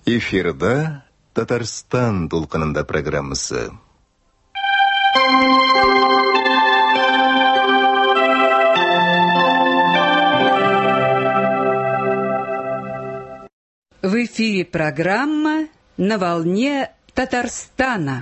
Эфирда Татарстан дулкынында программасы. В эфире программа «На волне Татарстана».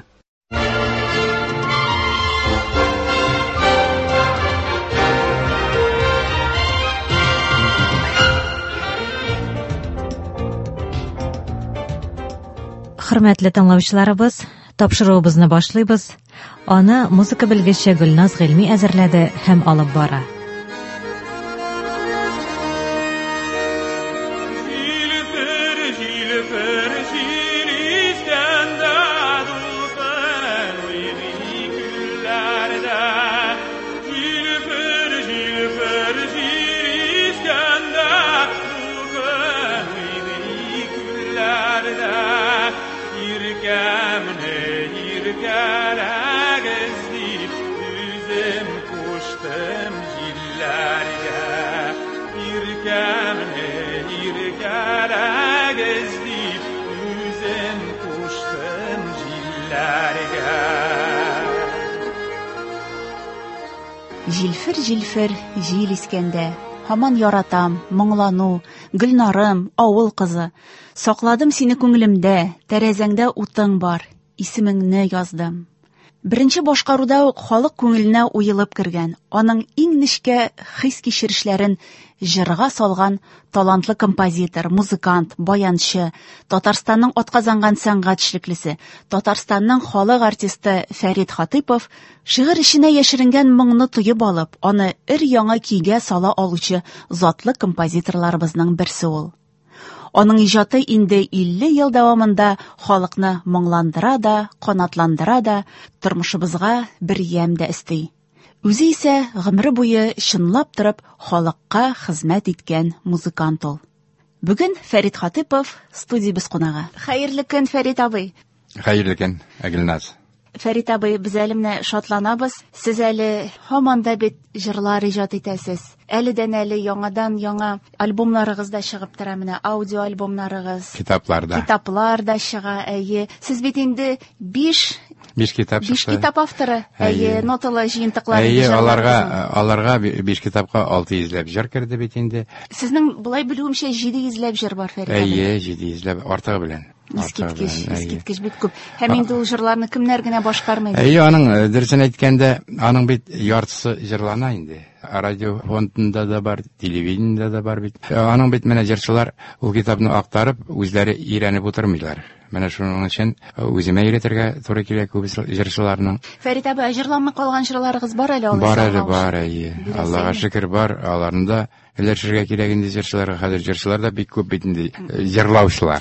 Хөрмәтле тыңлаучыларыбыз, тапшыруыбызны башлыйбыз. Аны музыка белгече Гөлназ Гыйльми әзерләде һәм алып бара. Җилфер, җил искәндә, һаман яратам, моңлану, Гөлнарым, авыл кызы. Сакладым сине күңелемдә, тәрәзәңдә утың бар, исемеңне яздым. Беренче башкаруда ук халык күңеленә уелып кергән, аның иң нечкә хис кичерешләрен җырга салган талантлы композитор, музыкант, баянчы, Татарстанның атказанган сәнгать эшлеклесе, Татарстанның халык артисты Фәрит Хатыйпов шигырь эченә яшеренгән моңны тоеп алып, аны өр-яңа көйгә сала алучы затлы композиторларыбызның берсе ул. Аның иҗаты инде 50 ел дәвамында халыкны моңландыра да, канатландыра да, тормышыбызга бер ям да өсти. Үзе исә гомере буе чынлап торып халыкка хезмәт иткән музыкант ул. Бүген Фәрит Хатыйпов студиябез кунагы. Хәерле көн, Фәрит абый. Хәерле көн, Гөлназ. Фәрит абый, без әле менә шатланабыз. Сез әле һаман да бит җырлар иҗат итәсез. Әледән әле яңа альбомларыгыз да чыгып тора, менә аудио альбомнарыгыз. Китаплар да чыга. Әйе, сез бит инде 5 китап авторы. Әйе, ноталы җыентыклар. Әйе, аларга 5 китапка 600 җыр керде бит инде. Сезнең булай белүемчә 700 җыр бар, Фәрит абый. Әйе, 700 артыгы белән. Искиткеч бит күп. Һәм инде ул җырларны кемнәр генә башкармый. Әйе, аның дөресен әйткәндә, аның бит яртысы җырлана инде. Радио фондында да бар, телевидениедә да бар бит. Аның бит менә җырчылар ул китапны актарып, үзләре өйрәнеп утырмыйлар. Менә шуның өчен үземә өйрәтергә туры килә күп җырчыларның. Фәрит абый, җырланмый калган җырларыгыз бар әле алайса? Бар, әйе. Аллага шөкер бар. Аларында өләшергә кирәк инде җырчыларга. Хәзер җырчылар да бик күп бит инде, җырлаучылар.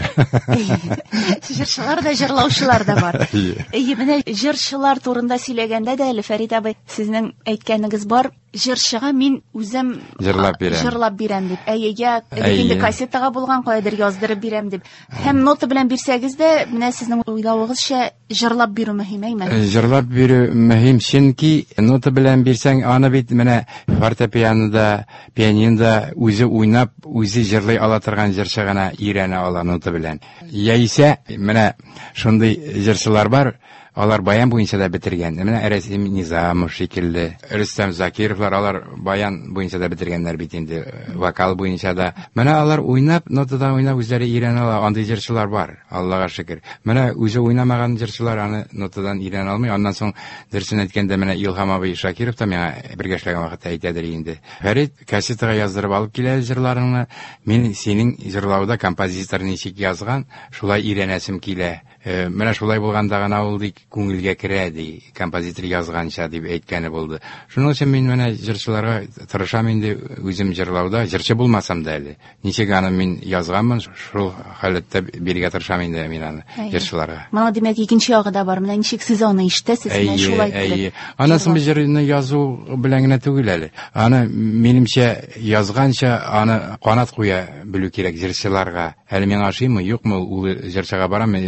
Җырчылар да, җырлаучылар да бар. Әйе, менә җырчылар турында сөйләгәндә дә әле, Фәрит абый, сезнең әйткәнегез бар. Җырчыга мин үзем җырлап бирәм дип. Әйе, инде кассетага булган кайдыр яздырып бирәм дип. Һәм нота белән бирсәгез дә, менә сезнең уйлавыгызча җырлап бирү мөһимме? Җырлап бирү мөһим, чөнки нота белән бирсәң, аны бит менә фортепианода, пианинода үзе уйнап, үзе җырлый ала торган җырчы гына өйрәнә ала нота белән. Яисә менә шундый җырчылар бар, алар баян буенча да бетергән. Менә Рәсим Низамов шикелле, Рөстәм Закировлар, алар баян буенча да бетергәннәр бит инде, вокал буенча да. Менә алар уйнап, нотада уйнап үзләре өйрәнә ала, андый җырчылар бар, Аллага шөкер. Менә үзе уйнамаган җырчылар аны нотадан өйрәнә алмый. Аннан соң дөресен әйткәндә, менә Илһам абый Шакиров та миңа бергә эшләгән вакытта әйтәдер инде. Фәрит, кассетага яздырып алып килә җырларыңны, мин синең җырлауда композитор ничек язган, шулай өйрәнәсем килә. Менә шулай булганда гына ул ди күңелгә керә ди, композитор язганча дип әйткәне булды. Шуның өчен мин менә җырчыларга тырышам инде үзем җырлауда, җырчы булмасам да әле. Ничек аны мин язганмын, шул халәттә биргә тырышам инде мин аны җырчыларга. Моны димәк икенче ягы да бар. Менә ничек сез аны ишетәсез, менә шулай итеп. Анысын җырны язу белән генә түгел әле. Аны минемчә язганча аны канат куя белү кирәк җырчыларга. Әле миңа ашыймы, юкмы, ул җырчыга барам, мин тырышам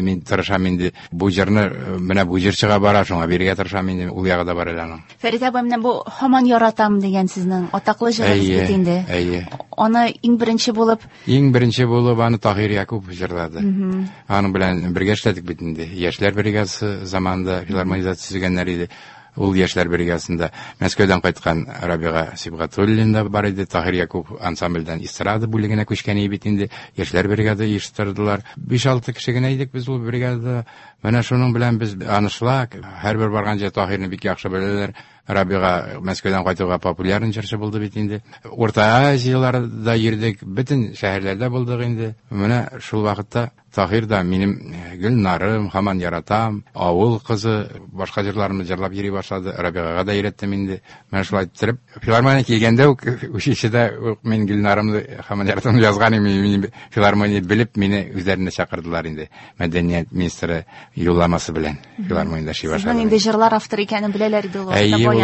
тырышам инде. Бу җырны менә бу җырчыга бара, шуңа бирергә тырышам инде. Ул ягы да бар әле аның. Фәрит абый, менә бу «Һаман яратам» дигән сезнең атаклы җырыгыз бит инде. Аны иң беренче булып аны Таһир Якубов җырлады. Аның белән бергә эшләдек бит инде. Яшьләр бригадасы заманында филармонизация төзегәннәр иде. Ул яшьләр бригадасында Мәскәүдән кайткан Рабига Сибгатуллин да бар иде. Таһир Якубов ансамбльдән эстрада бүлегенә күчкән бит инде. Яшьләр бригада оештырдылар. 5-6 кеше генә идек без ул бригадада. Менә шуның белән без анышлак. Һәрбер барганча Таһирны бик яхшы беләләр. Рабига Мәскәүдән кайтуга популяр җырчы булды бит инде. Урта Азияларда йөрдек, бөтен шәһәрләрдә булдык инде. Менә шул вакытта Таһир да минем Гөлнарым, һаман яратам, авыл кызы, башка җырларны җырлап йөри башлады. Рабигага да өйрәттем инде. Менә шулай итеп, филармония килгәндә үк училищеда мин Гөлнарымны һаман яратам язган идем. Филармония белеп мине үзләренә чакырдылар инде. Мәдәният министры юлламасы белән филармониядә эшли башлады. Сезнең инде җырлар авторы икәнен беләләр иде ул.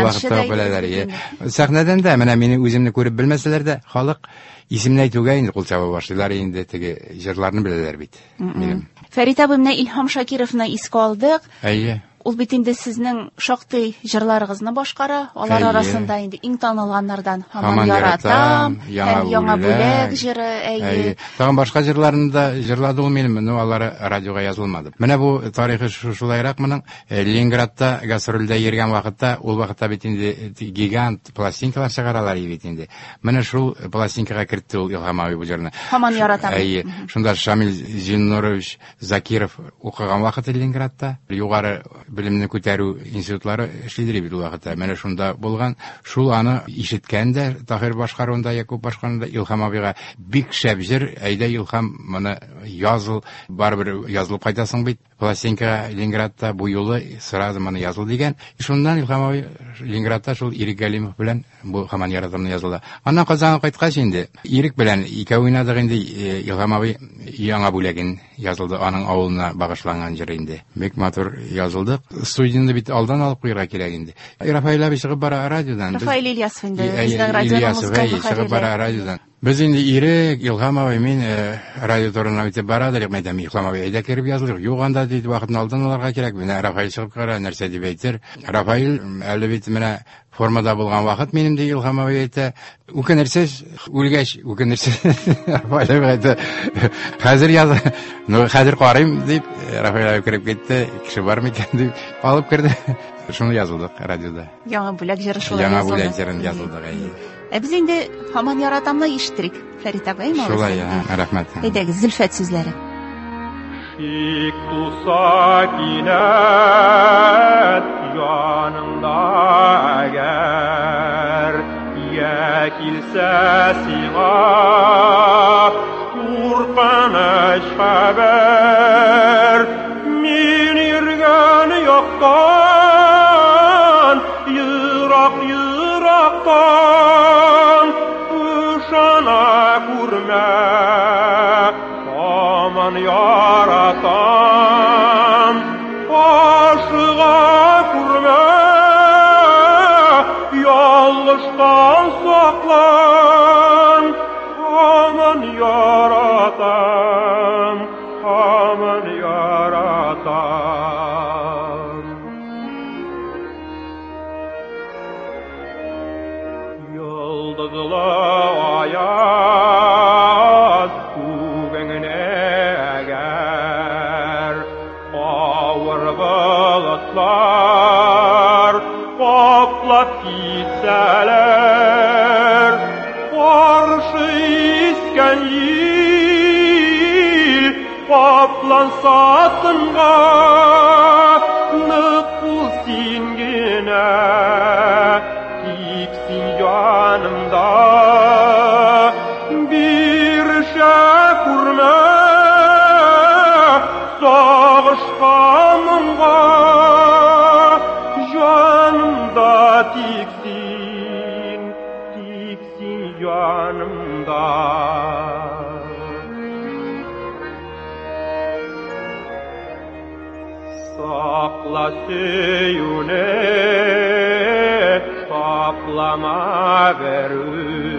Сәхнәдән дә менә мине үземне күреп белмәсәләр дә, халык исемне әйтүгә инде кул чаба башлыйлар инде, теге җырларны беләләр бит. Фәрит абый, менә Илһам Шакировны искә алдык. Ул бит инде сезнең шактый җырларыгызны башкара. Алар арасында инде иң танылганнардан «Һаман яратам», «Яңа бүләк» җыры. Тагын башка җырларны да җырлады ул минем, но алары радиога язылмады. Менә бу тарихы шулайрак моның. Ленинградта гастрольдә йөргән вакытта, ул вакытта бит инде гигант пластинкалар чыгаралар бит инде. Менә шул пластинкага кертте ул Илһам абый бу җырны. «Һаман яратам». Шунда Шамил Зиннурович Закиров укыган вакыты Ленинградта, югары белемне күтәрү институтлары эшлидер бит ул вакытта. Менә шунда булган. Шул аны ишеткәндә Таһир башкаруында, Якуб башкаруында Илһам абыйга бик шәп җыр, әйдә Илһам, моны языл, барбер язылып кайтасың бит. Пластинка Ленинградта бу юлы сразу моны языл дигән. Шуннан Илһам абый Ленинградта шул Ирек Галимов белән бу «Һаман яратамны» язылды. Аннан Казанга кайткач инде Ирек белән икәү уйнадык инде. Илһам абый «Яңа бүләген» язылды, аның авылына багышланган җыр инде. Бик матур язылды. Студияны бит алдан алып куйырга кирәк инде. Рафаил абый чыгып бара радиодан. Рафаил Ильясов инде безнең радионың чыгып бара радиодан. Без инде Ирек, Илһам абый, мин радио турына үтеп барадыр, мәдәм Илһам абый әйдә киреп язылыр. Юк анда дип вакытны алдан алырга кирәк. Менә Рафаил чыгып кара, нәрсә дип әйтер. Рафаил әле бит менә формада булган вакыт минем дә Илһам абый әйтә. Үкенерсез үлгәч, үкенерсез. Рафаил әйтә. Хәзер яз. Ну, хәзер карыйм дип Рафаил киреп китте. Кеше бар микән дип алып керде. Шуны язылдык радиода. Яңа бүләк җыры шулай язылды. Яңа бүләк җырын язылдык. Без инде «Һаман яратамны» ишеттерик. Фәрит абый, шулай, рәхмәт. Әйдәгез, Зөлфәт сүзләре. Шик туса кинәт яныңда әгәр, я килсә сиңа куркыныч хәбәр, мин йөргән яктан, йырак-йырактан, ышана күрмә, һаман яратам, ашыга күрмә, ялгыштан саклан, һаман яратам, һаман яратам. Йылдызлы аяз күгеңне әгәр, авыр болытлар каплап китсәләр, каршы искән ил капланса тынга, нык бул син генә, тик син янымда, bir күрмә, сагышканымга, җанымда тик син җанымда. Сакла сөюне, саклама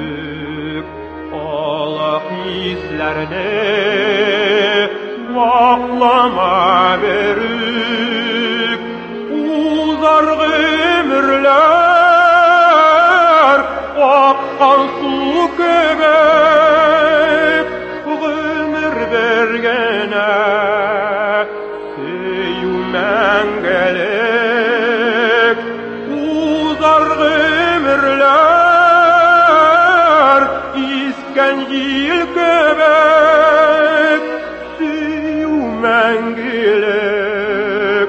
берүк, олы хисләрне saklama berip uzar ömürler akkan su köbek ömür bergene mengelek uzar ömürler isken yıl köbek süyü mengelek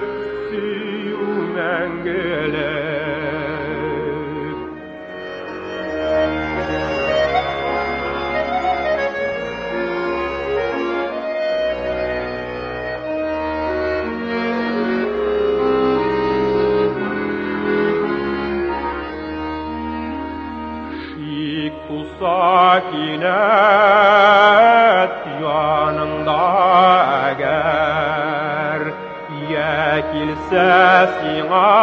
sakinet yanında eğer yekilse sina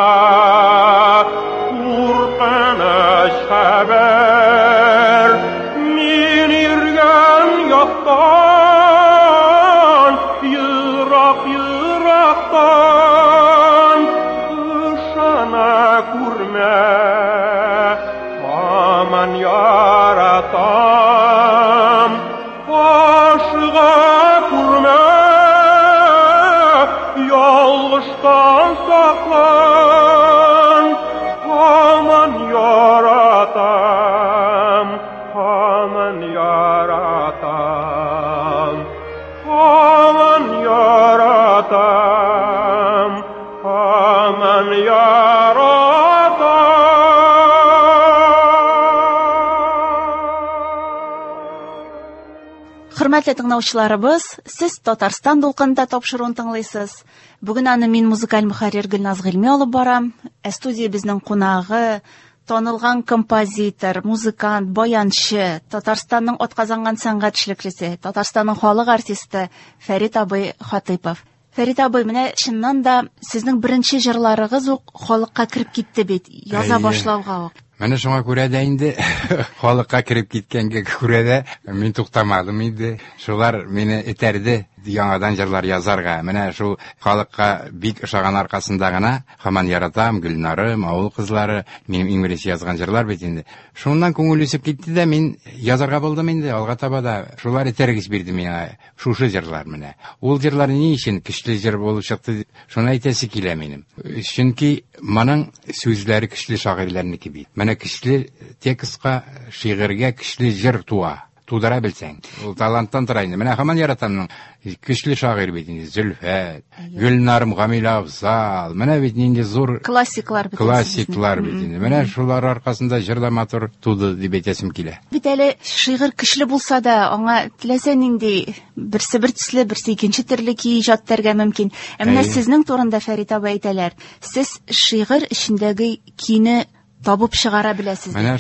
kurkыныç haber min irgen yaktan yıraktan ışana kurme aman yaratam aşığa kurma yalgıştan saklan aman yaratam aman yaratam aman yaratam aman yaratam. Хөрмәтле тыңлаучыларыбыз, сез Татарстан дулкынында тапшыруын тыңлыйсыз. Бүген аны мин музыкаль мөхәррир Гөлназ Гыйльми алып барам. Студия безнең кунагы, танылган композитор, музыкант, баянчы, Татарстанның атказанган сәнгать эшлеклесе, Татарстанның халык артисты Фәрит абый Хатыйпов. Фәрит абый, менә чыннан да сезнең беренче җырларыгыз ук халыкка кирип китте бит, яза башлауга ук. Менә шуңа күрә дә инде халыкка кирип киткәнгә күрә дә мин туктамадым инде. Шулар мине этәрде яңадан җырлар язарга. Менә шу халыкка бик ошаган аркасында гына һаман яратам, Гөлнарым, авыл кызлары, минем иң беренче язган җырлар бит инде. Шуннан күңел үсеп китте дә мин язарга булдым инде. Алга таба да шулар этәргез бирде миңа шушы җырлар менә. Ул җырлар ни өчен көчле җыр булып чыкты? Шуны әйтәсе килә минем. Чөнки моның сүзләре көчле шагыйрьләрнеке бит. Менә көчле текстка, шигырьгә көчле җыр туа. Тудыра белсәң. Ул таланттан тора инде. Менә һаман яратамның көчле шагыйрь бит инде. Зөлфәт, Гөлнарым, Гамилә Абзал. Менә бит инде зур классиклар бит. Классиклар бит инде. Менә шулар аркасында җырда матур туды дип әйтәсем килә. Бит әле шигырь көчле булса да, аңа теләсә нинди берсе бер төсле, берсе икенче төрле иҗат итәргә мөмкин. Менә сезнең турында Фәрит абый әйтәләр. Сез шигырь эчендәге кине табып чыгара беләсез. Менә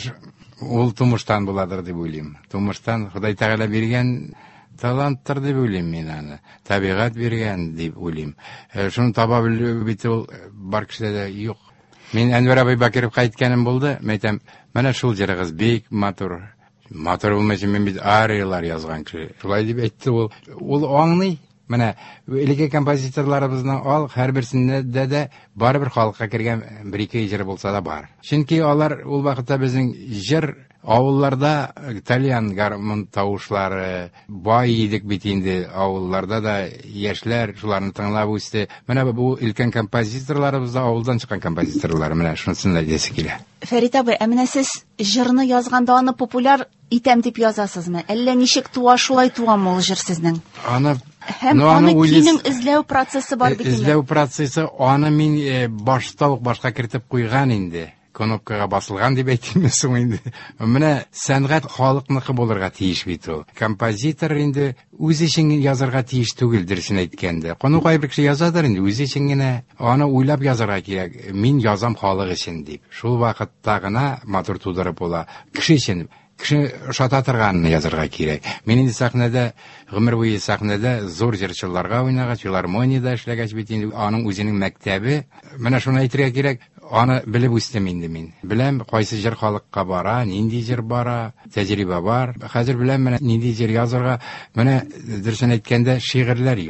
ул тумыштан буладыр дип уйлыйм. Тумыштан Ходай Тәгалә биргән таланттыр дип уйлыйм мин аны. Табигать биргән дип уйлыйм. Шуны таба белү бит ул бар кешеләрдә юк. Мин Әнвәр абый Бакиров кайтканым булды. Мәйтәм, менә шул җырыгыз бик матур. Матур булмасын, мин бит ариялар язган кеше. Шулай дип әйтте ул. Ул аңлый. Менә элеге композиторларыбызның ал һәрберсендә дә барыбер халыкка кергән бер-ике җыр булса да бар. Чөнки алар ул вакытта безнең җыр авылларда итальян гармон тавышлары бай идек бит инде, авылларда да яшьләр шуларны тыңлап үсте. Менә бу өлкән композиторларыбыз да авылдан чыккан композиторлар, менә шунысын да дәсе килә. Фәрит абый, менә сез җырны язганда аны популяр итәм дип язасызмы? Әллә ничек туа, шулай туамы ул җыр сезнең? Аны аны кинең эзләү процессы бар бит инде. Эзләү процессы, аны мин башта ук башка кертеп куйган инде. Кнопкага басылган дип әйтәм соң инде. Менә сәнгать халыкныкы булырга тиеш бит ул. Композитор инде үзе өчен язарга тиеш түгелдер өчен әйткәндә. Коны кайбер кеше язадыр инде, үзе өчен генә аны уйлап язарга кирәк. Мин язам халык өчен дип. Шул вакытта гына матур тудырып була. Кеше өчен кеше шата торганны язарга кирәк. Мин инде сәхнәдә, гомер буе сәхнәдә зур җырчыларга уйнагач, филармониядә эшләгәч бит инде аның үзенең мәктәбе. Менә шуны әйтергә кирәк. Аны белеп үстем инде мин. Беләм, кайсы җыр халыкка бара, нинди җыр бара, тәҗрибә бар. Хәзер беләм, менә нинди җыр язарга, менә дөресен әйткәндә шигырьләр юк.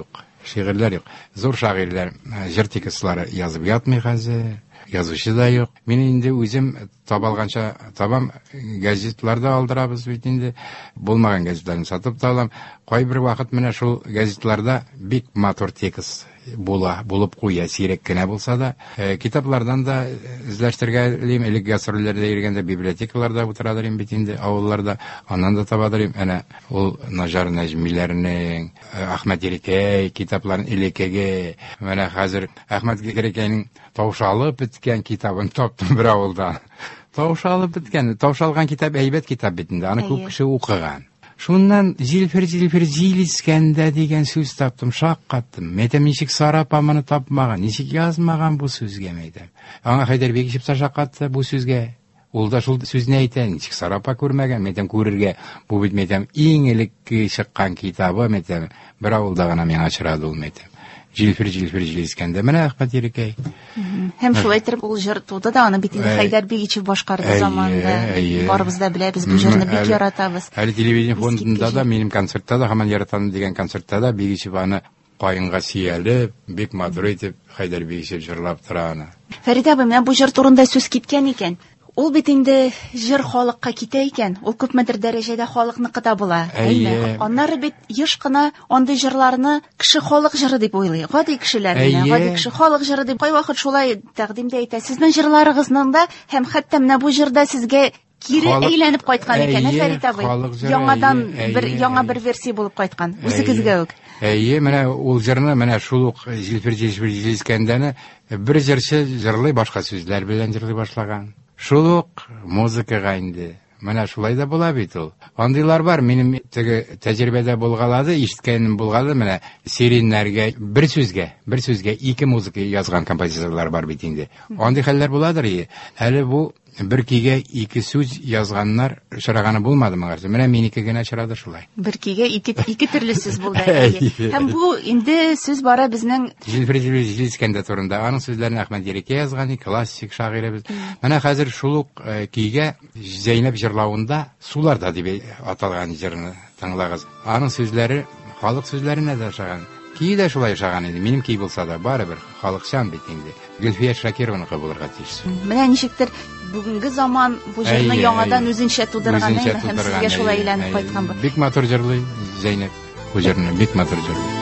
шигырьләр юк. Зур шагыйрьләр, җыр текстлары язып ятмый хәзер. Язучы да юк. Мин инде үзем табалганча табам, газетларда алдырабыз бит инде. Булмаган газетларны сатып та алам. Кайбер вакыт менә шул газетларда бик матур текст булып куя, сирәк кенә булса да, китаплардан да эзләштергәлим, элек гастрольләрдә йөргәндә библиотекаларда утырадырым бит инде, авылларда, аннан да табадырым. Әнә ул Наҗар Нәҗмиләрнең, Әхмәт Ерекәй китапларын элеккәгә, менә хәзер Әхмәт Ерекәйнең Таушалып беткән китабын таптым бер авылда. Таушалып беткән, таушалган китап әйбәт китап бит инде, аны күп кеше укыган. Шуннан җилфер җил искәндә дигән сүз таптым, шаккаттым. Мәйтәм, ничек Сарап аманы тапмаган, ничек язмаган бу сүзгә мәйтәм. Аңа Хәйдәрбек җип шаккатты бу сүзгә. Ул да шул сүзне әйтә, ничек Сарапа күрмәгән, мәйтәм, күрергә. Бу бит мәйтәм иң элек чыккан китабы, мәйтәм, бер авылда гына миңа очрады ул, мәйтәм. Җилфер җил искәндә. Менә Әхмәт Ерекәй. Һәм шулай итеп ул җыр туды да, аны бит инде Хәйдәрбек җип башкарды заманында. Барыбыз да беләбез, бу җырны бик яратабыз. Әле телевидение фондында да, минем концертта да, һаман яратам дигән концертта да Бигичев аны каенга сөялеп, бик матур итеп Хәйдәрбек җип җырлап тора аны. Фәрит абый, менә бу җыр турында сүз киткән икән. Ул бит инде җыр халыкка китә икән, ул күпмедер дәрәҗәдә халыкныкы да була. Әйе. Аннары бит еш кына андый җырларны кеше халык җыры дип уйлый. Гади кешеләр менә, гади кеше халык җыры дип кайвакыт шулай тәкъдимдә әйтә. Сезнең җырларыгызның да һәм хәтта менә бу җырда сезгә кире әйләнеп кайткан икән, Фәрит абый. Яңадан яңа бер версия булып кайткан. Үзегезгә үк. Әйе, менә ул җырны, менә шул ук җилфер җил искәндәне бер җырчы җырлый, башка сүзләр белән җырлый башлаган. Шул ук музыкага инде. Менә шулай да була бит ул. Андыйлар бар, минем теге тәҗрибәдә булгалады, ишеткәнем булгалы, менә сиреннәргә бер сүзгә ике музыка язган композиторлар бар бит инде. Андый хәлләр буладыр. Әле бу бер кигә ике сүз язганнар очраганы булмады моңарчы. Менә минеке генә очрады шулай. Бер кигә ике төрле сүз булды. Һәм бу инде сүз бара безнең Җилфер җил искәндә турында. Аның сүзләрен Әхмәт Ерекәй язган, классик шагыйребез. Менә хәзер шул ук кигә Зәйнәп җырлавында Суларда дип аталган җырны тыңлагыз. Аның сүзләре халык сүзләренә дә ошаган. Ки дә шулай ошаган иде. Минем ки булса да барыбер халыкчан бит инде. Гөлфия Шакированы булырга тиеш. Менә ничектер бүгенге заман бу җырны яңадан үзенчә тудырган, һәм сезгә шулай әйләнеп кайткан бу. Бик матур җырлый Зәйнәп. Бу җырны бик матур җырлый.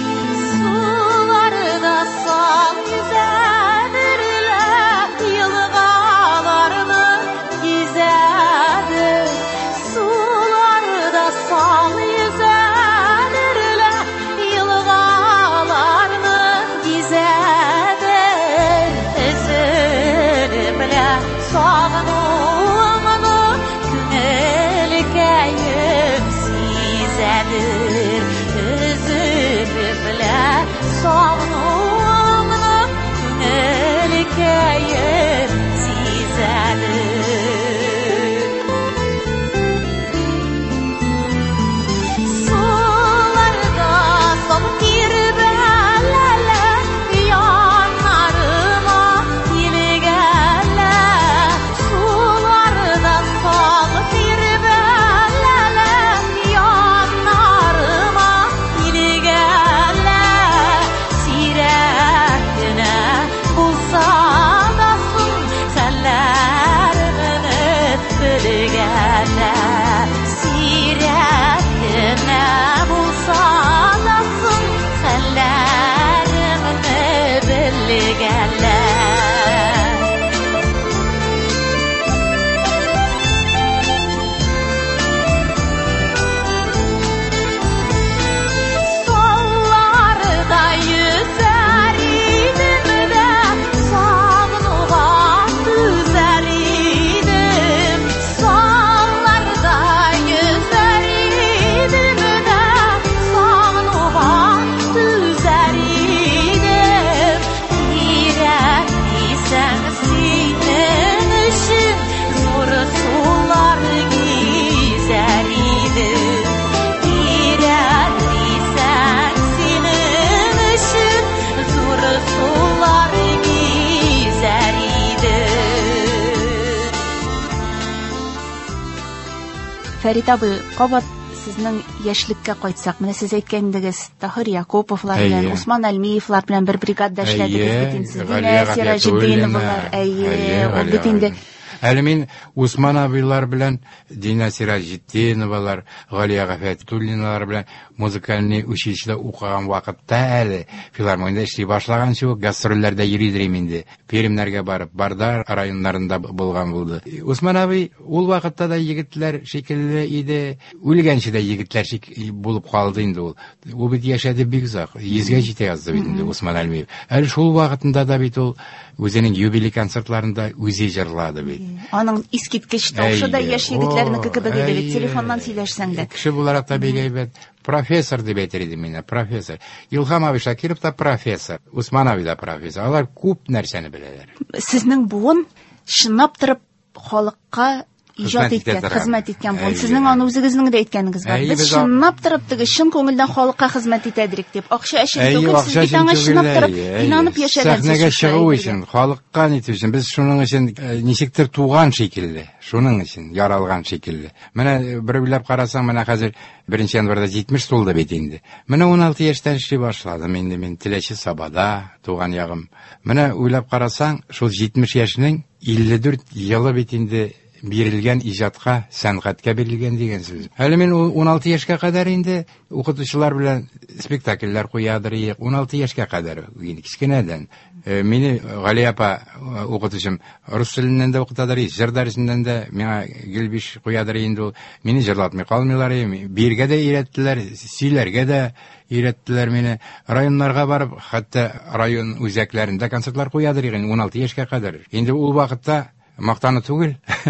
Суларда сал yüzədirlər, yılğalarını gizədir. Sularda sal yüzədirlər, yılğalarını gizədir. Özürümlə sağınımını künelkəyim sizədir. Özürümlə sağınımını künelkəyim sizədir. Sularda sol kirbələrlər, yanlarıma ilgələr. Sularda sol kirbələrlər, yanlarıma ilgələr. Sirətinə bulsa da sun, səllərini bilgələr. Sirətinə bulsa da sun, səllərini bilgələr. Sollarda yüzər idim də, sağlığa düzər idim. Sollarda yüzər idim də, sağlığa düzər idim. Dirəklisən sinin üçün, zor sular gizər idim. Dirəklisən sinin üçün, zor sular gizər idim. Фәрит абый, кабат сезнең яшьлеккә кайтсак, менә сез әйткәндегез, Таһир Якуповлар белән, Усман Әлмиевлар белән бер бригадада эшләдегез бит инде. Динә Сираҗетдиновлар, ул бит инде. Әле мин Усман абыйлар белән, Динә Сираҗетдиновалар, Галия Гафәтуллиналар белән музыкальный училищеда укыган вакытта әле филармониядә эшли башлаганчы ук гастрольләрдә йөридем инде. Перемнәргә барып, Бардар районнарында булган булды. Усман абый ул вакытта да егетләр шикелле иде, үлгәнче дә егетләр булып калды инде ул. Ул бит яшәде бик озак, 100-гә җитә язды бит инде Усман Әлмиев. Әле шул вакытында да бит ул үзенең юбилей концертларында үзе җырлады бит. Аның искиткеч тавышы да яшь егетләрнеке кебек иде бит, телефоннан сөйләшсәң дә. Кеше буларак та бик әйбәт. Профессор дип әйтер идем мин, профессор. Илһам абый Шакиров та профессор, Усман абый да профессор. Алар күп нәрсәне беләләр. Сезнең буын шынап торып халыкка иҗат иткән, хезмәт иткән буын. Сезнең аны үзегезнең дә әйткәнегез бар. Без шынап торып теге чын күңелдән халыкка хезмәт итәдек дип. Акча өчен түгел, сез бит аңа шынап торып инанып яшәгәнсез. Сәхнәгә чыгу өчен, халыкка нитү өчен, без шуның өчен ничектер туган шикелле, шуның өчен яралган шикелле. Менә бер уйлап карасаң, менә хәзер 1 январьда 70 тулды бит инде. Менә 16 яшьтән эшли башладым инде мин Теләче Сабада, туган ягым. Менә уйлап карасаң, шул 70 яшьнең 54 елы бит инде бирелгән иҗатка, сәнгатькә бирелгән дигән сүз. Әле мин 16 яшькә кадәр инде укытучылар белән спектакльләр куядыр, 16 яшькә кадәр кичкенәдән. Мине Галия апа укытучым рус теленнән дә укытадыр, җыр дәресеннән дә миңа Гелбиш куядыр инде ул. Мине җырлатмый калмыйлар, биргә дә өйрәттеләр, сөйләргә дә өйрәттеләр мине. Районнарга барып, хәтта район үзәкләрендә концертлар куядыр, 16 яшькә кадәр. Инде ул вакытта мактаны түгел.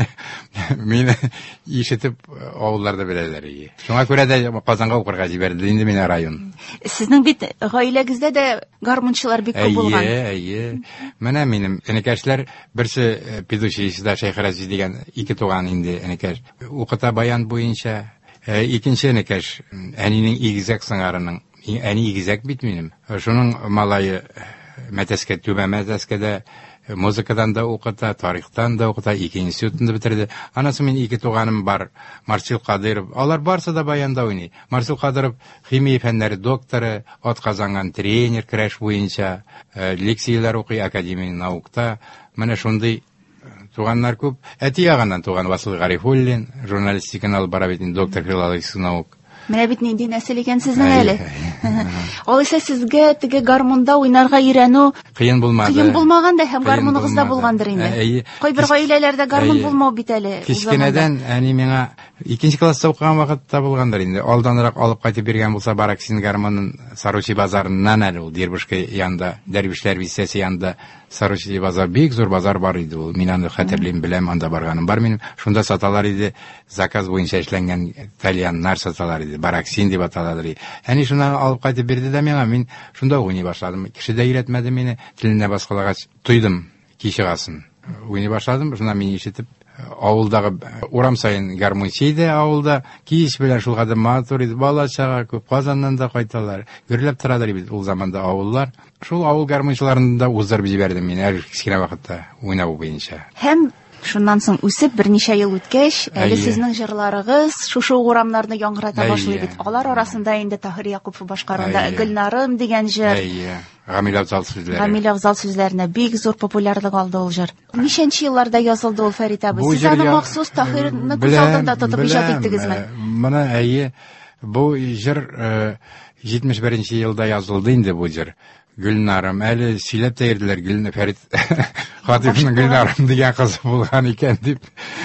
Мине ишетеп авылларда беләләр. Шуңа күрә дә Казанга укырга җибәрде инде мине район. Сезнең бит гаиләгездә дә гармунчылар бик күп булган. Менә минем энекәшләр, берсе педучилищеда Шәйхәрәзи дигән 2 туган инде энекәш. Укыта баян буенча. Икенче энекәш әнинең игезәк сыңарының. Әни игезәк бит минем. Шуның малае мәтәскә түбә мәтәскәдә музыкадан да укыта, тарихтан да укыта, 2 институтны бетерде. Анысы мен 2 туганым бар, Марсил Кадыров. Алар барсы да баянда уйный. Марсил Кадыров химия фәннәре докторы, атказанган тренер көрәш буенча, лекцияләр укый академия наукта. Менә шундый туганнар күп. Әти ягыннан туган Васил Гарифуллин, журналистиканы алып бара бит, доктор филологик наук. Менә бит нинди нәсел икән сезнең әле. Алайса сезгә теге гармунда уйнарга өйрәнү кыен булмады. Кыен булмаган да һәм гармуныгыз да булгандыр инде. Кайбер гаиләләрдә гармун булмау бит әле. Кичкенәдән әни миңа 2нче класста укыган вакытта булгандыр инде. Алданрак алып кайтып биргән булса, барак син гармунын Саручи базарыннан әле ул Дербышка янда, Дәрвишләр бистәсе янда Саручи базар, бик зур базар бар иде ул. Мин аны хәтерлим, беләм, анда барганым бар минем. Шунда саталар иде, заказ буенча эшләнгән итальяннар саталар иде. Бараксин дип аталалар. Әни шуннан алып кайтып бирде дә миңа, мин шунда уйный башладым. Кеше дә өйрәтмәде мине, теленә баскалагач туйдым, кичигасын. Уйный башладым, шуннан мин ишетеп авылдагы урам сайын гармун чейде, авылда кич белән шул кадәр матур иде, бала чага күп, Казаннан да кайталар. Гөрләп торадыр бит ул заманда авыллар. Шул авыл гармунчыларын да уздырып җибәрдем мин һәр кичкенә вакытта уйнау буенча. Һәм шуннан соң үсеп берничә ел үткәч, әле сезнең җырларыгыз шушы урамнарны яңгырата башлый бит. Алар арасында инде Таһир Якупов башкарганда Гөлнарым дигән җыр. Гамил Абзал сүзләре. Гамил Абзал сүзләренә бик зур популярлык алды ул җыр. Ничәнче елларда язылды ул, Фәрит абый? Сез аны махсус Таһирны күз алдында тотып иҗат иттегезме? Моны бу җыр 71нче елда язылды инде бу җыр. Гөлнарым, әле сөйләп тә йөрделәр, Фәрит Хатипның Гөлнарым дигән кызы булган икән дип.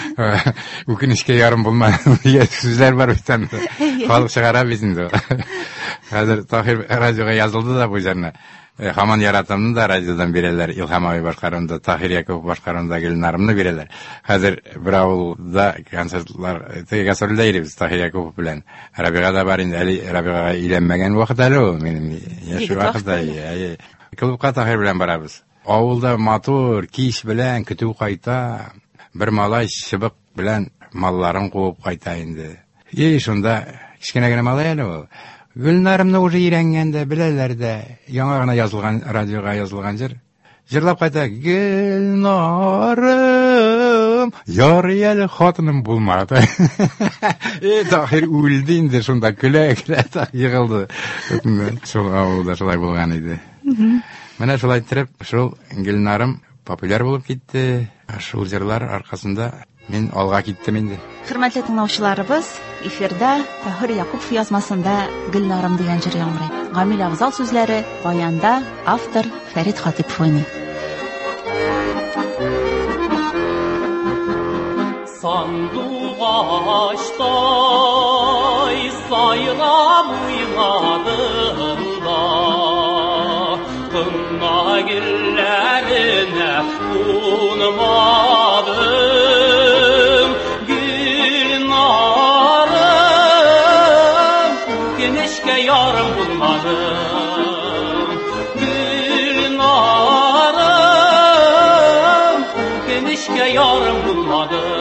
Үкенечкә ярым булмады дигән сүзләр бар бит анда. Халык чыгара бит инде. Хәзер Таһир радиога язылды да бу җырны. Хаман яратымны да радиодан бирәләр, Илһам абый башкарында, Таһир Якупов башкарында Гөлнарымны бирәләр. Хәзер бер авылда концертлар, гастрольдә йөрибез Таһир Якупов белән. Рабига да бар инде, әле Рабига өйләнмәгән вакыт әле ул минем яшь вакытта. Клубка Таһир белән барабыз. Авылда матур кич белән көтү кайта. Бер малай чыбык белән малларын куып кайта инде. Шунда кичкенә генә малай әле ул. Гөлнарымны уже өйрәнгәндә беләләр дә, яңа гына язылган, радиога язылган җыр. Җырлап кайта, Гөлнарым, Ярый әле хатыным булмады. Тахир үлде инде шунда көлә егылды. Шул авылда шулай булган иде. Менә шулай итеп, шул Гөлнарым популяр булып китте. Шул җырлар аркасында мин алга киттем инде. Хөрмәтле тыңлаучыларыбыз, эфирда Таһир Якупов язмасында Гөлнарым дигән җыр яңгырый. Гамил Абзал сүзләре, баянда автор Фәрит Хатипов уйный. Sandугачтай сайрап уйнадым да, кына гөлләренә кунмадым. Гөлнарым, үкенечкә ярым булмадым. Гөлнарым, үкенечкә ярым булмадым.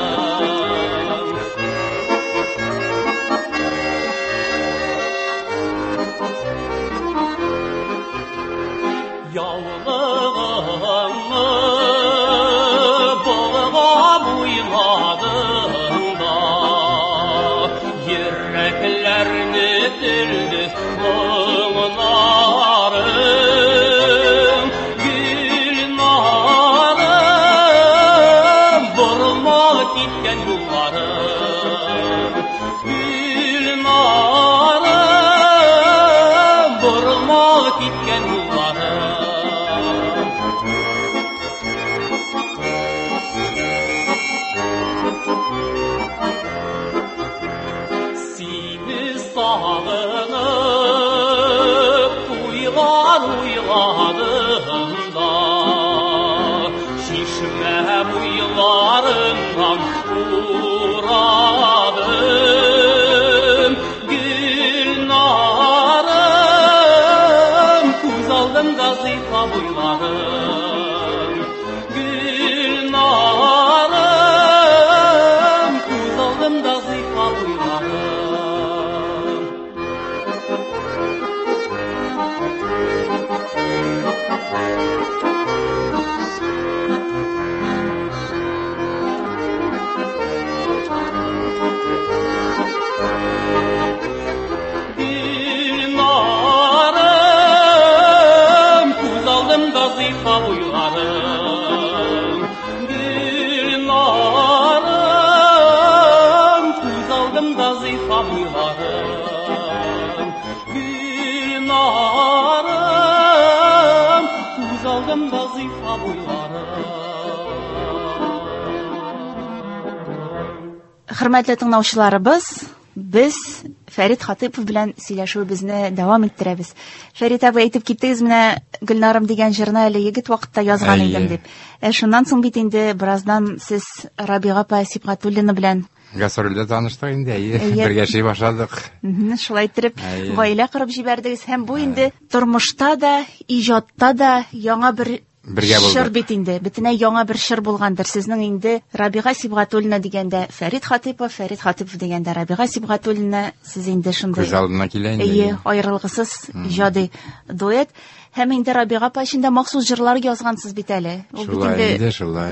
Хөрмәтле тыңлаучыларыбыз, без Фәрит Хатипов белән сөйләшүебезне дәвам иттерәбез. Фәрит абый әйтеп киттегез, менә Гөлнарым дигән җырны әле егет вакытта язган идем дип. Шуннан соң бит инде бераздан сез Рабига апа Сибгатуллина белән Гастрольдә таныштык инде, бергә эшли башладык. Шулай итеп, гаилә корып җибәрдегез һәм бу инде тормышта да, иҗатта да яңа бер шыр бит инде. Бөтенләй яңа бер шыр булгандыр. Сезнең инде Рабига Сибгатуллина дигәндә Фәрит Хатипов дигәндә Рабига Сибгатуллина, сез инде шундый күз алдына килә инде. Аерылгысыз иҗади дуэт. Һәм инде Рабига апа өчен махсус җырлар язгансыз бит әле. Ул бит инде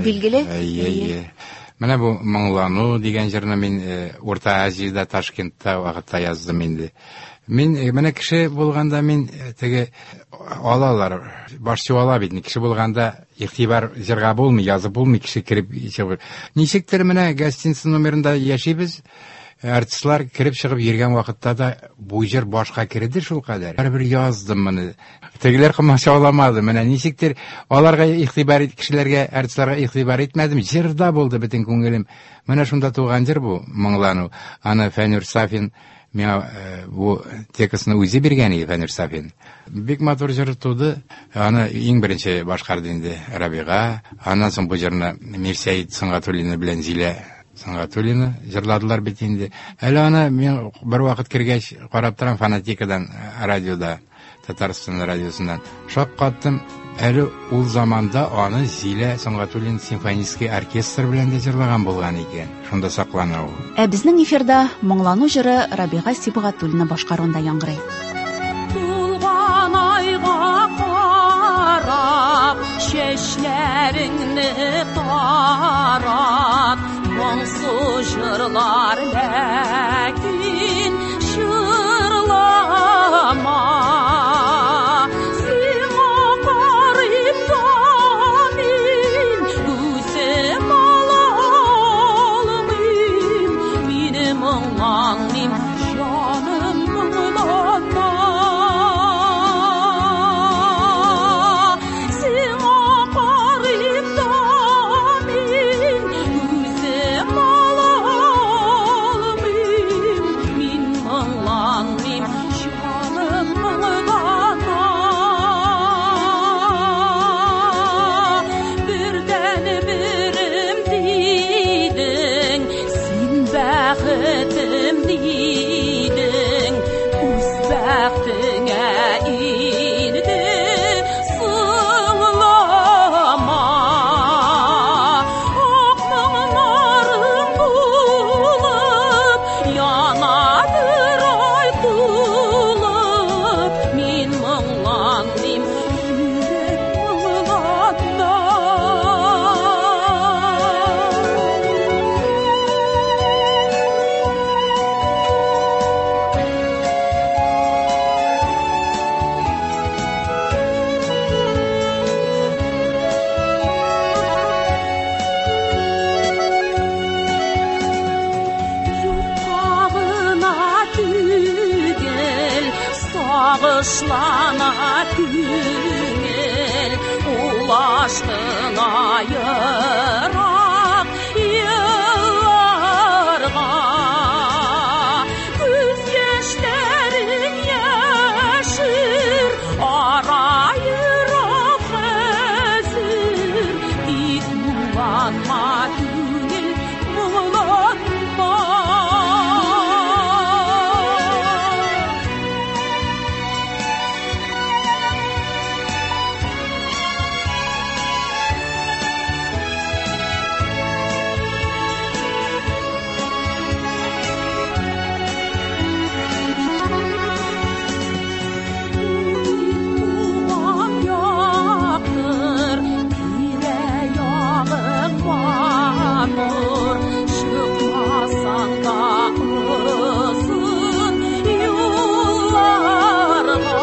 билгеле. Менә бу моңлану дигән җырны мин Урта Азиядә, Ташкентта вакытта яздым инде. Мин менә кеше булганда мин теге алалар башчы ала бит, кеше булганда игътибар җырга булмый, язып булмый, кеше кирип чыгып. Ничектер менә гостиница номерында яшибез, артистлар кирип чыгып йөргән вакытта да бу җыр башка кирде шул кадәр. Бер яздым моны. Тегеләр кымача аламады. Менә ничектер аларга игътибар ит, кешеләргә, артистларга игътибар итмәдем. Җырда булды бөтен күңелем. Менә шунда туган җыр бу, моңлану. Аны Фәнүр Сафин миңа бу текстны үзе биргән иде, Фәнүр Сафин. Бик матур җыр туды. Аны иң беренче башкарды инде Рабига. Аннан соң бу җырны Мирсәет Сыңгатуллина белән Зилә Сыңгатуллина җырладылар бит инде. Әле аны мин бер вакыт кергәч карап торам фанатикадан, радиода, Татарстан радиосыннан. Шаккаттым. Әле ул заманда аны Зилә Сыңгатуллина симфонический оркестр белән дә җырлаган булган икән. Шунда саклана ул. Безнең эфирда моңлану җыры Рабига Сибгатуллина башкаруында яңгырый. Тулган айга карап, чәчләреңне тарат, жырлар ләкин шырлама сиңа карыйп та мин үзем ала алмыйм мине моңланмыйм җаным моңлана сиңа карыйп та мин үзем ала алмыйм мин моңланмыйм җаным моңлана бердән берем дидең син бәхетем дидең үз бәхтеңә инде сыллама ак моңнарың булып янадыр ай тулып мин моңланмыйм йөрәк моңлана Юкагына түгел, сагышлана күңел, ул аштына ерак елларга. Күз яшьләрен яшер, араерак хәзер, тик моңланма түгел, моңланма. Туган яктыр, тирә-ягың матур, чыкмасаң да озын юлларга.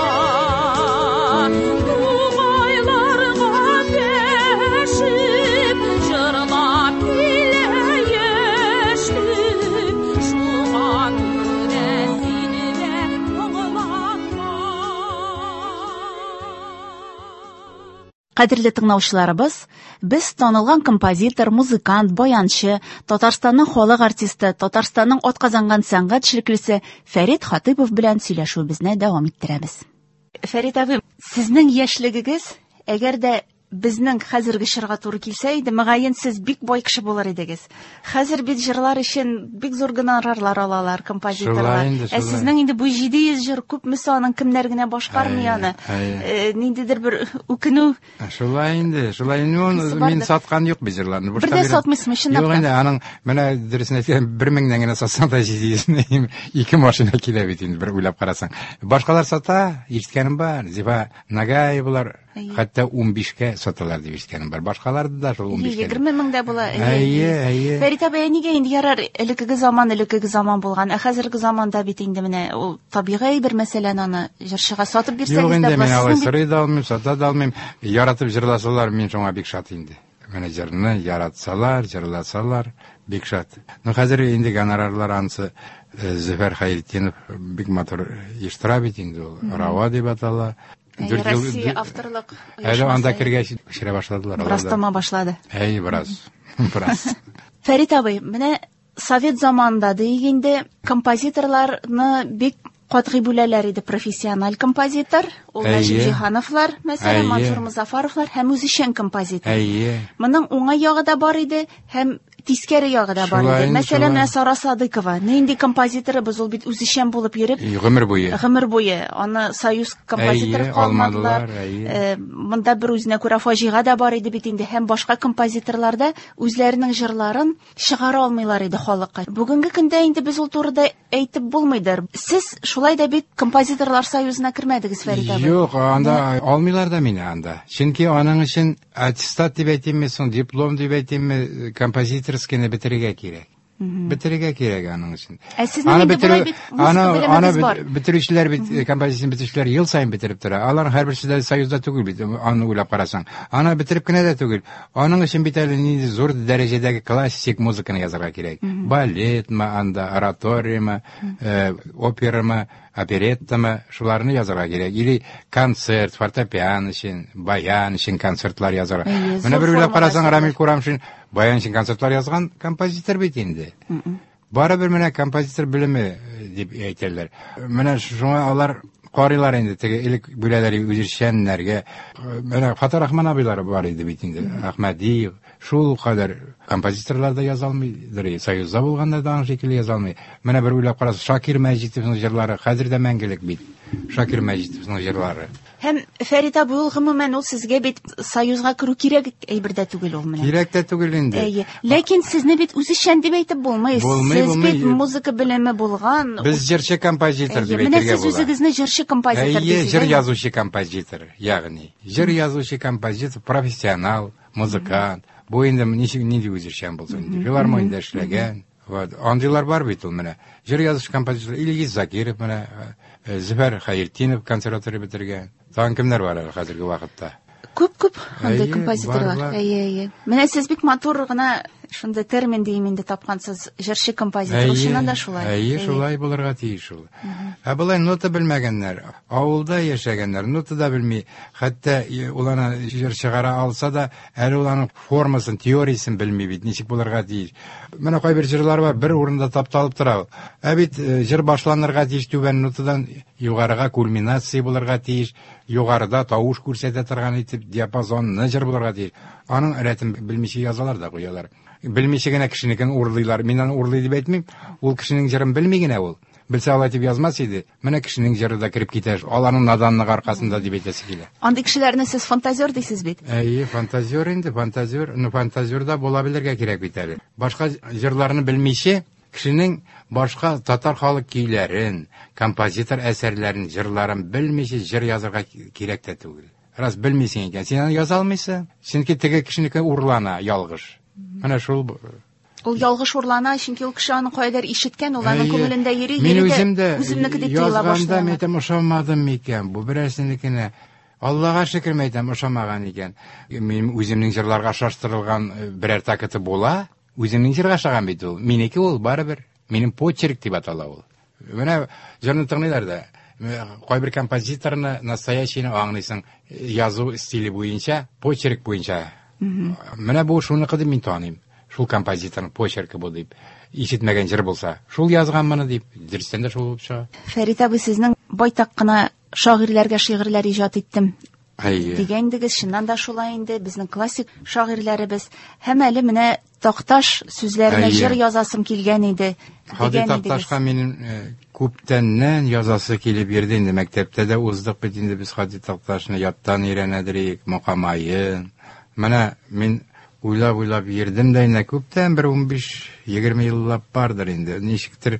Тугайларга дәшеп, жырлап килә яшьлек, шуңа күрә сине дә моңлатма. Кадерле тыңлаучыларыбыз, без танылган композитор, музыкант, баянчы, Татарстанның халык артисты, Татарстанның атказанган сәнгать эшлеклесе Фәрит Хатыйпов белән сөйләшүебезне дәвам иттерәбез. Фәрит абый, сезнең яшьлегегез, әгәр дә безнең хәзерге чорга туры килсә иде, мөгаен сез бик бай кеше булыр идегез. Хәзер бит җырлар өчен бик зур гонорарлар алалар композиторлар. Сезнең инде бу 700 җыр күпме санын кемнәр генә башкармый аны. Ниндидер бер үкенү. Шулай инде, мин саткан юк бит җырларны. Бер дә сатмыйсызмы чынлап? Юк инде, аның менә дөресен әйткән 1000-дән генә сатсаң да 700 2 машина килә бит инде, бер уйлап карасаң. Башкалар сата, ишеткәнем бар. Зифа Нагаевлар хәтта 15-кә саталар дип ишеткәнем бар. Башкаларды да шул 15-кә. 20 меңдә була. Әйе. Фәрит абый, нигә инде ярар, элекеге заман булган. Ә хәзерге заманда бит инде менә ул табигый бер мәсьәләне аны җырчыга сатып Юк бирсәгез инде, дә мен алай булсын. сырый да алмыйм, сата да алмыйм. Яратып җырласалар, мин шуңа бик шат инде. Менә җырны яратсалар, җырласалар, бик шат. Хәзер инде гонорарлар ансы Зөфәр Хәйретдинов бик матур иштира бит инде ул. Рава дип атала. Россия авторлык Әле анда кергәч пешерә башладылар. Растама башлады. Бераз. Фәрит абый, менә Совет заманында дигәндә композиторларны бик катгый бүләләр иде. Профессиональ композитор, ул Мәҗит Җиһановлар, мәсәлән, Мансур Музафаровлар һәм үзешчән композитор. Моның уңай ягы да бар иде, һәм тискәре ягы да бар иде. Мәсәлән, Сара Садыкова, нинди композиторыбыз ул бит үзешчән булып йөреп, гомер буе аны Союз композиторы калмадылар. Монда бер үзенә күрә фаҗига да бар иде бит инде, һәм башка композиторларда үзләренең җырларын чыгара алмыйлар иде халыкка. Бүгенге көндә инде без ул турыда әйтеп булмыйдыр. Сез шулай да бит композиторлар союзына кермәдегез, Фәрит абый. Юк, анда алмыйлар да мине анда. Чөнки аның өчен аттестат дип әйтимме, соң диплом дип әйтимме, композиторскийне бетерергә кирәк. Бетерергә кирәк аның өчен. Сезнең инде булай бит музыка белемегез бар. Бетерүчеләр бит композиция бетерүчеләр ел сайын бетереп тора. Алар һәрберсе дә союзда түгел бит. Аны уйлап карасаң. Аны бетереп кенә дә түгел. Аның өчен бит әле нинди зур дәрәҗәдәге классик музыканы язарга кирәк. Балетмы, анда ораториямы, операмы, опереттамы, шуларны язарга кирәк. Или концерт, фортепиано өчен, баян өчен концертлар язарга. Менә бер уйлап карасаң, Рамил Курамшин баян өчен концертлар язган композитор бит инде. Барыбер менә композитор белеме дип әйтәләр. Менә шуңа алар карыйлар инде теге илек бүләләр үзешчәннәргә. Менә Фатыр Рахман абыйлары бар иде бит инде. Әхмәдиев шул кадәр композиторлар да яза алмыйдыр. Союзда булганда да аны шикелле яза алмый. Менә бер уйлап караса, Шакир Мәҗитовның җырлары хәзер дә мәңгелек бит. Шакир Мәҗитовның җырлары. Һәм Фәрит абый ул гомумән ул сезгә бит союзга керү кирәк әйбердә түгел ул менә. Кирәк тә түгел инде. Ләкин сезне бит үзешчән дип әйтеп булмый. Сез бит музыка белеме булган. Без җырчы композитор дип әйтергә була. Менә сез үзегезне җырчы композитор дисез. Җыр язучы композитор, ягъни җыр язучы композитор, профессионал, музыкант. Бу инде нинди үзешчән булсын. Филармониядә эшләгән. Вот, андыйлар бар бит ул менә. Җыр язучы композитор Ильгиз Закиров менә, Зөфәр Хәертдинов консерватория бетергән. Тагын кемнәр бар әле хәзерге вакытта? Күп андый композиторлар. Менә сез бик матур гына шунда термин дим инде тапкансыз, җырчы композитор. Шуннан да шулай. Шулай булырга тиеш ул. Булай нота белмәгәннәр, авылда яшәгәннәр, нота да белми, хәтта уларны җыр чыгара алса да, әле уларның формасын, теориясын белми бит, ничек булырга тиеш. Менә кайбер җырлар бар, бер урында тапталып тора. Бит җыр башланырга тиеш түбән нотадан югарыга кульминация булырга тиеш, югарыда тавыш күрсәтә торган итеп диапазонны җыр булырга тиеш. Аның рәтен белмичә язалар да куялар. Белмичә генә кешенекен урлыйлар. Мин аны урлый дип әйтмим. Ул кешенең җырын белми генә ул. Белсә алай дип язмас иде. Менә кешенең җыры да кирип китә. Аларның наданлык аркасында дип әйтәсе килә. Андый кешеләрне сез фантазер дисез бит. Фантазер инде, фантазер. Фантазерда була белергә кирәк бит әле. Башка җырларны белмичә кешенең башка татар халык көйләрен, композитор әсәрләрен, җырларын белмичә җыр язарга кирәк тә түгел. Раз белмисең икән, син аны яза алмыйсың. Чөнки теге кешенеке урлана, ялгыш. Менә шул ул ялгыш урлана, чөнки ул кеше аны кайдыр ишеткән, ул аның күңелендә йөри, үземнеке дип тойыла башлый. Мин әйтәм, ошамадым икән, бу берәрсенекенә. Аллага шөкер әйтәм, ошамаган икән. Мин үземнең җырларга шаштырылган берәр такыты була, үземнең җырга шаган бит ул. Минеке ул барыбер, минем почерк дип атала ул. Менә җырны тыңлыйлар да. Кайбер композиторны настоящийны аңлыйсың, язу стиле буенча, почерк буенча. Менә бу шуны дип мин таныйм. Шул композиторның почерки бу дип. Ишетмәгән җыр булса, шул язганмыны дип, дөрестән дә шул булып чыга. Фәрит абый, сезнең байтак кына шагыйрьләргә шигырьләр иҗат иттем дигәндегез, чыннан да шулай инде. Безнең классик шагыйрьләребез һәм әле менә Такташ сүзләренә җыр язасым килгән иде. Хәзер Такташка минем күптәннән язасы килеп йөрде инде. Мәктәптә дә уздык бит инде без Хәди Такташны яттан өйрәнәдек, мукамайын. Менә мин уйлап йөрдем дә инде күптән, бер 15-20 еллап бардыр инде. Ничектер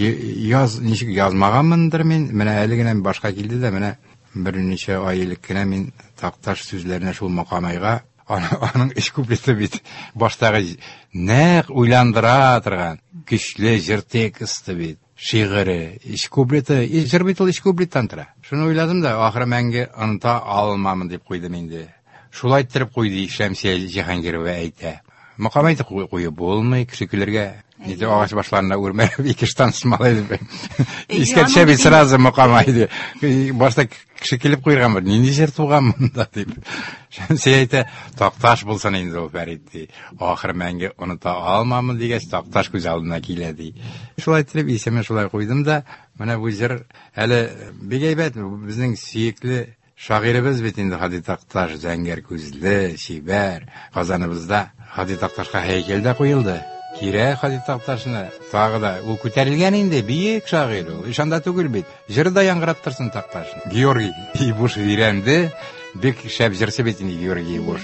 ничек язмаганмындыр мин. Менә әле генә башка килде дә, менә берничә ай элек кенә мин Такташ сүзләренә шул мукамайга аның эш куплеты бит баштагы нәкъ уйландыра торган көчле җыр тексты бит. Шигыре, эш куплеты, җыр бит ул эш куплеттан тора. Шуны уйладым да, ахыры мәңге оныта алмамын дип куйдым инде. Шулай иттереп куйды Шәмсия Җиһангирова әйтә. Мукамайды куеп булмый, кешеләргә нидә агач башларына үрмәлеп ике штан смалай дип. Искәчә бит сразу мукамайды. Башта кеше килеп куйган бер, нинди җыр туган монда дип. Шәмсия әйтә, Такташ булсын инде ул Фәрит ди. Ахыр мәңге оныта алмамын дигәч, Такташ күз алдына килә ди. Шулай итеп исеме шулай куйдым да, менә бу җыр әле бик әйбәт, безнең сөекле шагыйрыбыз бит инде Хәди Такташ, зәңгәр күзле, шибәр. Казаныбызда Хәди Такташка һәйкәл дә куелды. Кирәк Хәди Такташны. Тагы да ул күтәрелгән инде, бик шагыйрь ул. Ишанда түгел бит. Җыры да яңгыраттырсын Такташны. Георгий Ибуш өйрәнде. Бик шәп җырчы бит инде Георгий Ибуш.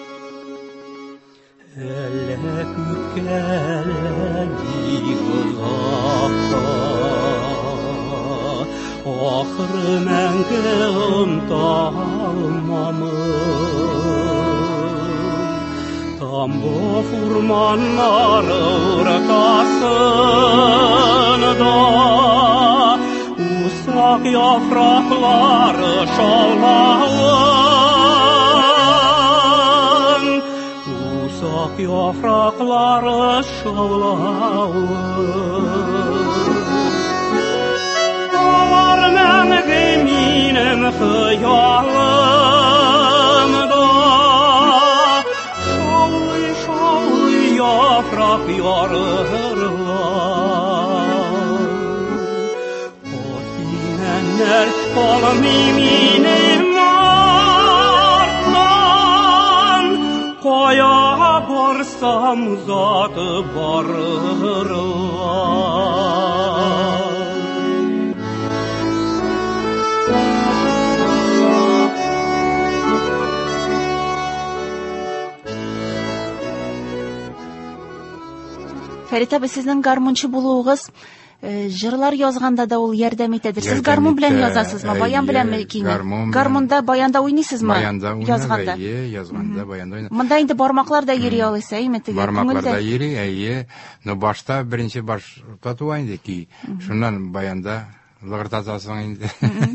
Әллә күркәләр йыгылган, ахыры мәңге онта алмамын. Jambuf urmanları ortasında Usak yaprakları şavlavın Usak yaprakları şavlavın Var benim hıyalımda Şavlı yaprak yarırlar O sinenler ol miminim arttan Koya barsam zatı barırlar Фәрит абый, сезнең гармунчы булуыгыз җырлар язганда да ул ярдәм итәдер. Сез гармун белән язасызмы? Баян беләнме киң? Гармунда баянда уйныйсызмы? Баянда язганда. Язганда баянда уйный. Монда инде бармаклар да йөри алыйсы, әйме теге күңелдә. Бармаклар да йөри, но башта беренче баш тату инде ки. Шуннан баянда лыгыртасың инде.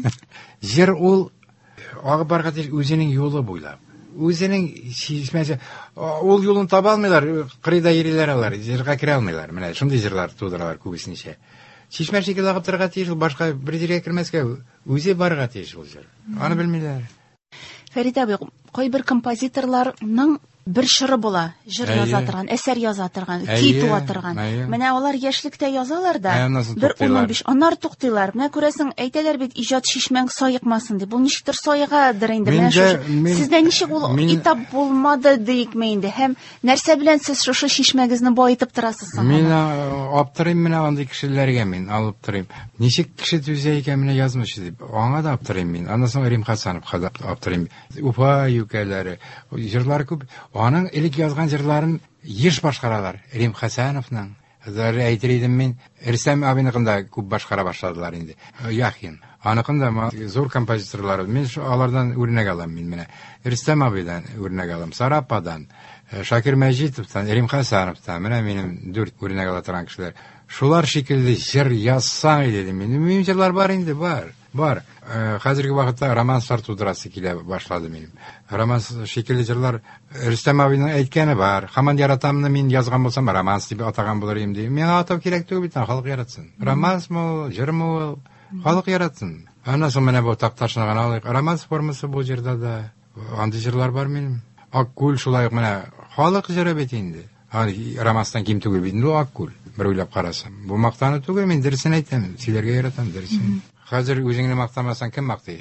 Җыр ул агып барга тиеш үзенең юлы буйлап. Үзенең чишмәсе ул юлын таба алмыйлар, кырыйда йөриләр алар, җырга керә алмыйлар. Менә шундый җырлар тудыралар күбесенчә. Чишмә шикелле агып торырга тиеш, башка бер җиргә кермәскә, үзе барырга тиеш ул җыр. Аны белмиләр. Фәрит абый, кайбер композиторларның бер шыры була, җыр яза торган, әсәр яза торган, ки туа торган. Менә алар яшьлектә язалар да, бер 15 аннар туктыйлар. Менә күрәсең, әйтәләр бит иҗат шишмәң саекмасын дип. Бу ничектер саегадыр инде. Менә сездә ничек ул этап булмады дийекме инде? Һәм нәрсә белән сез шушы шишмәгезне баетып торасыз? Мин аптырыйм менә андый кешеләргә мин алып торыйм. Ничек кеше түзә икән менә язмышы дип. Аңа да аптырыйм мин. Аннан соң Рим Хасанов аптырыйм. Уфа юкәләре, җырлар күп. Аның элек язган җырларын еш башкаралар. Рим Хасановның. Зәр әйтер идем мин, Рөстәм абыйныкында күп башкара башладылар инде. Яхин. Аныкында зур композиторлар. Мин алардан үрнәк алам мин менә. Рөстәм абыйдан үрнәк алам. Сарападан, Шакир Мәҗитовтан, Рим Хасановтан. Менә минем 4 үрнәк ала торган кешеләр. Шулар шикелле җыр язсаң иде мин. Минем җырлар бар инде, бар. Хәзерге вакытта романслар тудырасы килә башлады минем. Романс шикелле җырлар Рөстәм абыйның әйткәне бар. Һаман яратамны мин язган булсам, романс дип атаган булыр идем ди. Мен атап кирәк түгел бит, халык яратсын. Романсмы, җырмы, халык яратсын. Аннан соң менә бу такташны гына алыйк. Романс формасы бу җырда да андый җырлар бар минем. Аккүл шулай менә халык җыры бит инде. Романстан ким түгел бит, бу Аккүл. Бер уйлап карасам. Бу мактаны түгел, мин дөресен әйтәм. Силәргә яратам дөресен. Хәзер үзеңне мактамасаң кем мактый?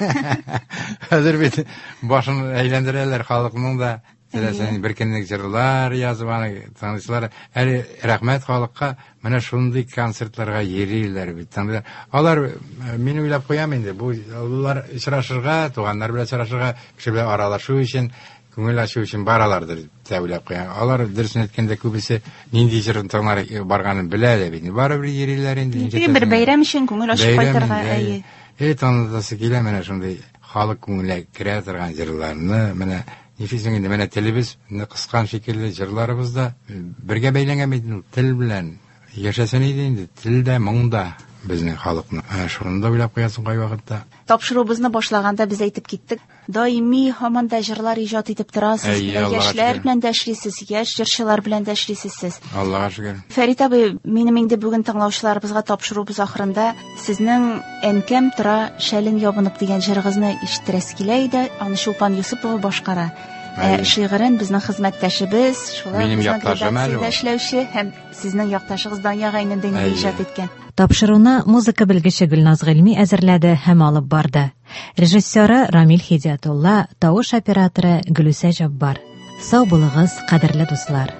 Хәзер бит башын әйләндерәләр халыкның да. Теләсәң бер көнлек җырлар язып аны танысалар. Әле рәхмәт халыкка, менә шундый концертларга йөриләр бит. Алар мин уйлап куям инде, бу алар очрашырга, туганнар белән очрашырга, кеше белән аралашу өчен, күңел ачу өчен баралардыр дип уйлап куям. Алар дөресен әйткәндә күбесе нинди җырын тыңлар барганын беләләр бит. Барыбер йөриләр инде. Бер бәйрәм өчен күңел ачып кайтырга. Танытасы килә менә шундый халык күңеле керә торган җырларны, менә нифисең инде менә телебез кыскан шикелле җырларыбыз да бергә бәйләнгән бит тел белән. Яшәсен иде инде телдә, моңда безнең халыкны. Шунда уйлап куясың кай вакытта. Тапшыруыбызны башлаганда без әйтеп киттек. Даими һаман да җырлар иҗат итеп торасыз. Яшьләр белән дә эшлисез, яшь җырчылар белән дә эшлисез сез. Аллага шөкер. Фәрит абый, минем инде бүген тыңлаучыларыбызга тапшыруыбыз ахырында сезнең Әнкәм тора шәлен ябынып дигән җырыгызны ишеттерәс килә иде. Аны Чулпан Юсупова башкара. Шигырен безнең хезмәттәшебез, шулай минем якташым әле эшләүче һәм сезнең якташыгыз Дания Гайнендин иҗат иткән. Тапшыруны музыка белгече Гөлназ Гыйльми әзерләде һәм алып барды. Режиссеры Рамил Хидиятулла, тавыш операторы Гөлүсә Җаббар. Сау булыгыз, кадерле дуслар.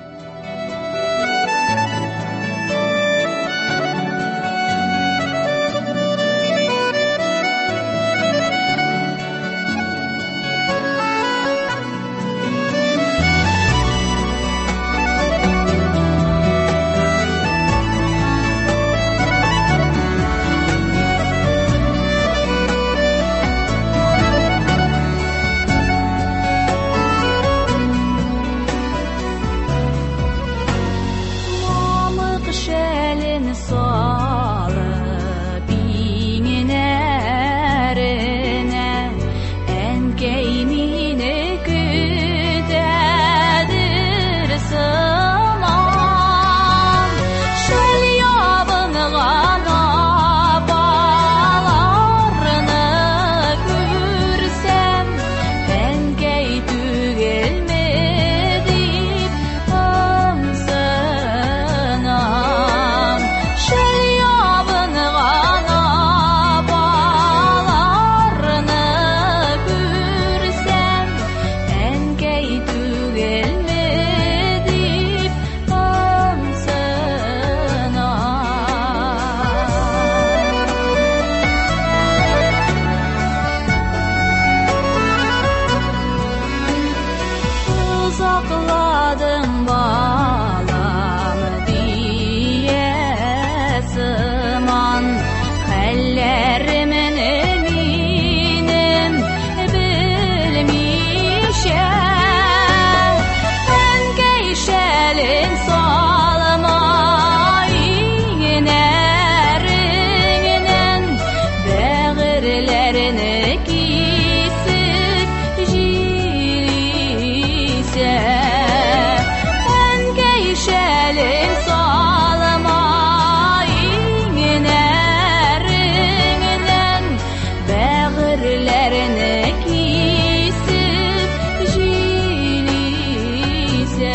salıp iğnerine enkeyimini güdedir sıman şel yabını gana bağlarını gürsem enkey tügelmedip amsınam şel yabını gana bağlarını gürsem enkey tügelmedip amsınam uzakladım balamı diye sıman hallerimin eminim bilmişem enkey şelin salma iğnerinin bağırlarını kesip jilise enkey şelin salma iğnerinin bağırlarını kesip jilise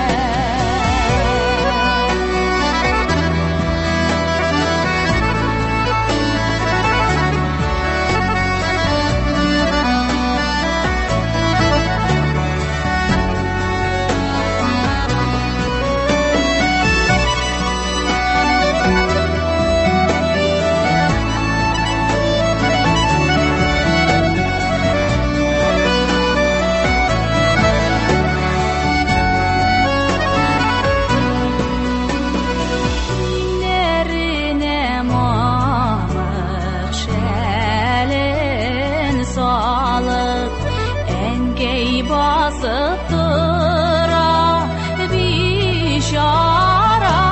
Dinlerine mamık şelin salıp enkey basıp tıra bişara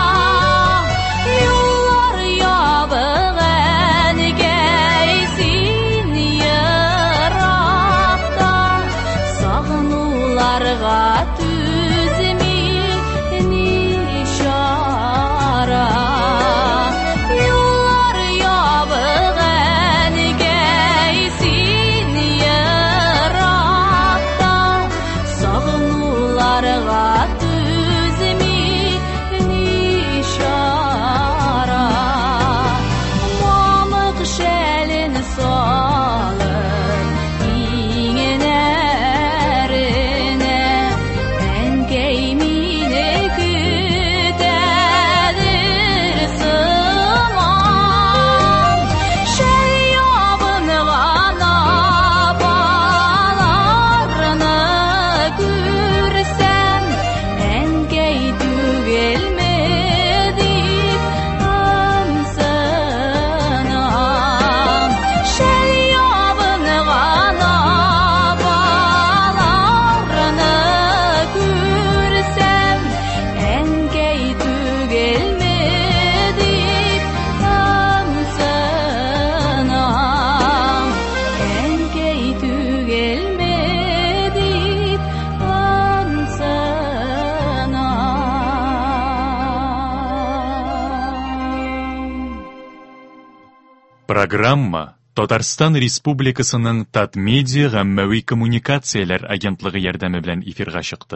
yollar yabık enkeysin yırakta sağnularga tüzmi nişara yollar yabık enkeysin yırakta sağnularga tüzmi nişara mamık şelin salıp iğnerine enkeyimini güdedir sıman şel yabını gana bağlarını gürsem enkey tügelmedip amsınam şel yabını gana bağlarını gürsem enkey tügelmedip amsınam enkey tügelmedip amsınam. Программа Татарстан Республикасының Татмедиа гаммәви коммуникацияләр агентлыгы ярдәме белән эфирга чыкты.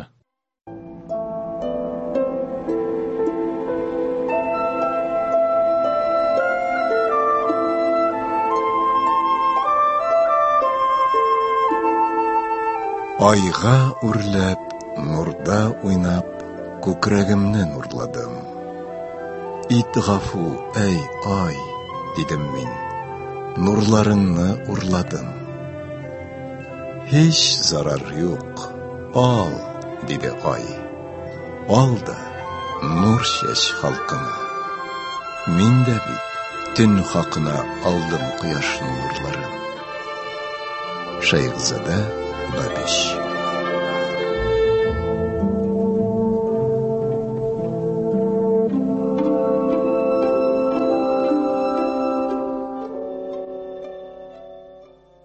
Айга үрләп, нурда уйнап, күкрәгемне нурладым. Ит гафу, әй ай, дидем мин, нурларыңны урладым. Һич зарар юк, ал, диде ай. Ал да, нур чәч халкыңа. Мин дә бит төн хакына алдым кояшның нурларын. Шәйхзада Бабиш.